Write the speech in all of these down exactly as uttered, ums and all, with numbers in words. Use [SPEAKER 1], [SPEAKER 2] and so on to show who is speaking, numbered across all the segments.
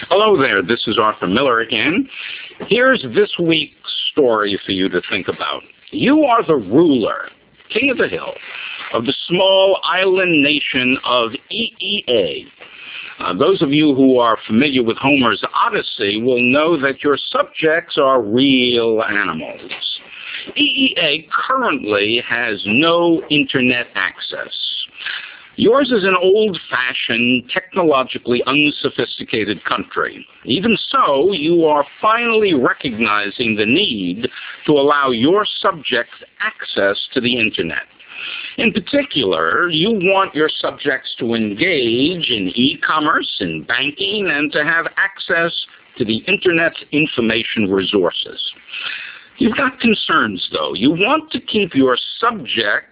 [SPEAKER 1] Hello there, this is Arthur Miller again. Here's this week's story for you to think about. You are the ruler, king of the hill, of the small island nation of E E A. Uh, those of you who are familiar with Homer's Odyssey will know that your subjects are real animals. E E A currently has no internet access. Yours is an old-fashioned, technologically unsophisticated country. Even so, you are finally recognizing the need to allow your subjects access to the internet. In particular, you want your subjects to engage in e-commerce and banking and to have access to the internet's information resources. You've got concerns, though. You want to keep your subjects'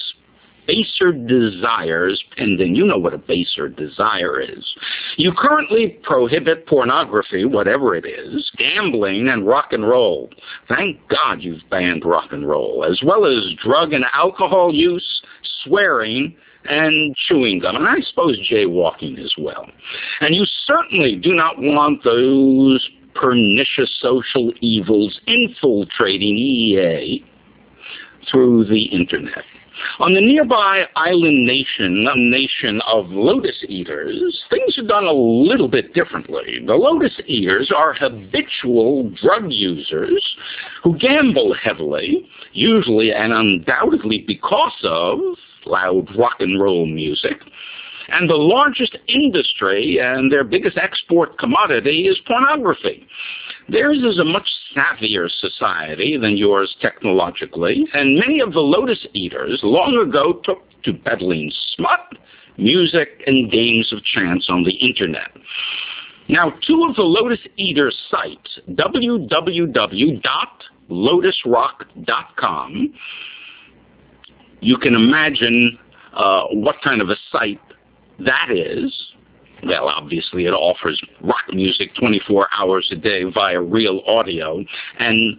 [SPEAKER 1] baser desires pending. You know what a baser desire is. You currently prohibit pornography, whatever it is, gambling, and rock and roll. Thank God you've banned rock and roll, as well as drug and alcohol use, swearing, and chewing gum, and I suppose jaywalking as well. And you certainly do not want those pernicious social evils infiltrating E E A through the internet. On the nearby island nation, a nation of lotus eaters, things are done a little bit differently. The lotus eaters are habitual drug users who gamble heavily, usually and undoubtedly because of loud rock and roll music. And the largest industry and their biggest export commodity is pornography. Theirs is a much savvier society than yours technologically, and many of the lotus eaters long ago took to peddling smut, music, and games of chance on the internet. Now, two of the lotus eater sites, w w w dot lotus rock dot com, you can imagine uh, what kind of a site that is. Well, obviously it offers rock music twenty-four hours a day via real audio, and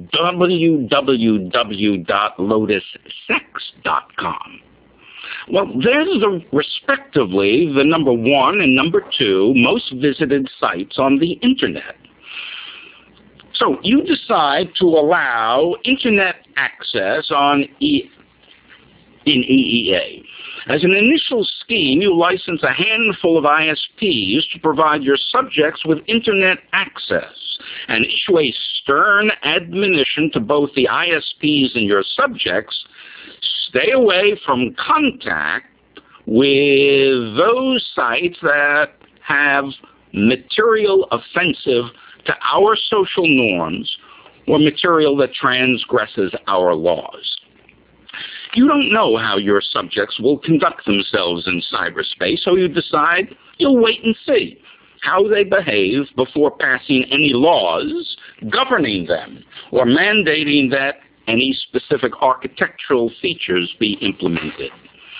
[SPEAKER 1] w w w dot lotus sex dot com. Well, there's the, respectively, the number one and number two most visited sites on the internet. So you decide to allow internet access on e in E E A. As an initial scheme, you license a handful of I S Ps to provide your subjects with internet access and issue a stern admonition to both the I S Ps and your subjects: stay away from contact with those sites that have material offensive to our social norms or material that transgresses our laws. You don't know how your subjects will conduct themselves in cyberspace, so you decide you'll wait and see how they behave before passing any laws governing them or mandating that any specific architectural features be implemented.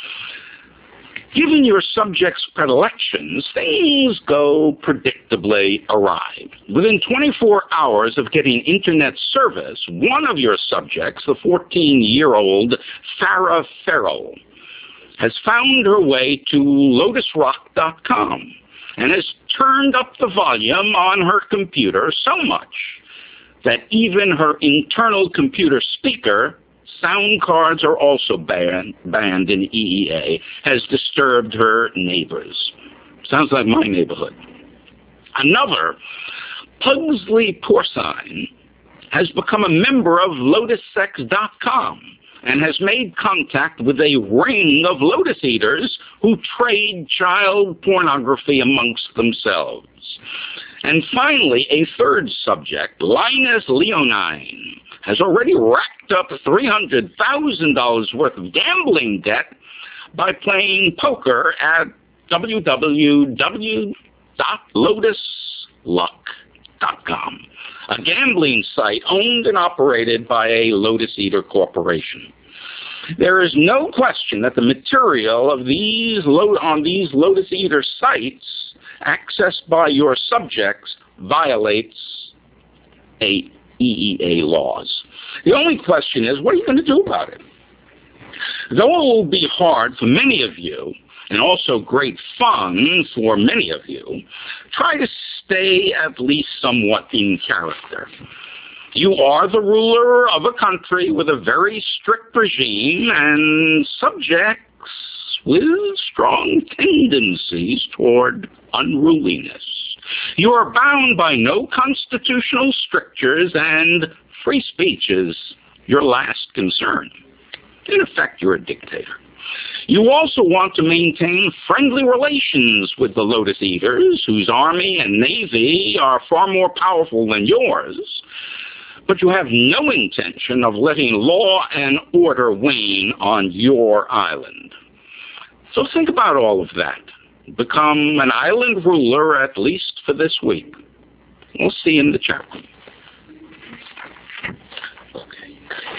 [SPEAKER 1] Given your subjects' predilections, things go predictably awry. Within twenty-four hours of getting internet service, one of your subjects, the fourteen-year-old Farrah Farrell, has found her way to lotus rock dot com and has turned up the volume on her computer so much that even her internal computer speaker, sound cards are also banned, banned in E E A, has disturbed her neighbors. Sounds like my neighborhood. Another, Pugsley Porcine, has become a member of lotus sex dot com and has made contact with a ring of lotus eaters who trade child pornography amongst themselves. And finally, a third subject, Linus Leonine, has already racked up three hundred thousand dollars worth of gambling debt by playing poker at w w w dot lotus luck dot com, a gambling site owned and operated by a Lotus Eater corporation. There is no question that the material of these lo- on these Lotus Eater sites accessed by your subjects violates a E E A laws. The only question is, what are you going to do about it? Though it will be hard for many of you, and also great fun for many of you, try to stay at least somewhat in character. You are the ruler of a country with a very strict regime and subjects with strong tendencies toward unruliness. You are bound by no constitutional strictures, and free speech is your last concern. In effect, you're a dictator. You also want to maintain friendly relations with the Lotus Eaters, whose army and navy are far more powerful than yours, but you have no intention of letting law and order wane on your island. So think about all of that. Become an island ruler, at least for this week. We'll see you in the chat room.